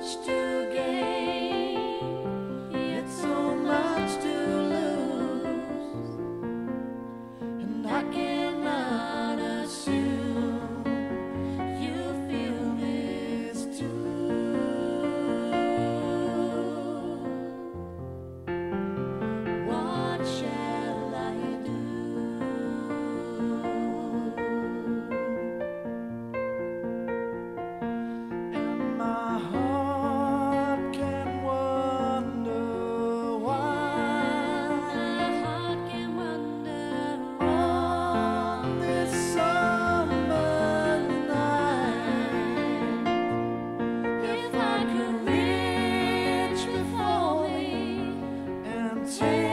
much to gain, yet so much to lose, and I cannot assume you feel this too. What shall I do? And my heart can wonder why. My heart can wonder On this summer night, if I could reach before me and take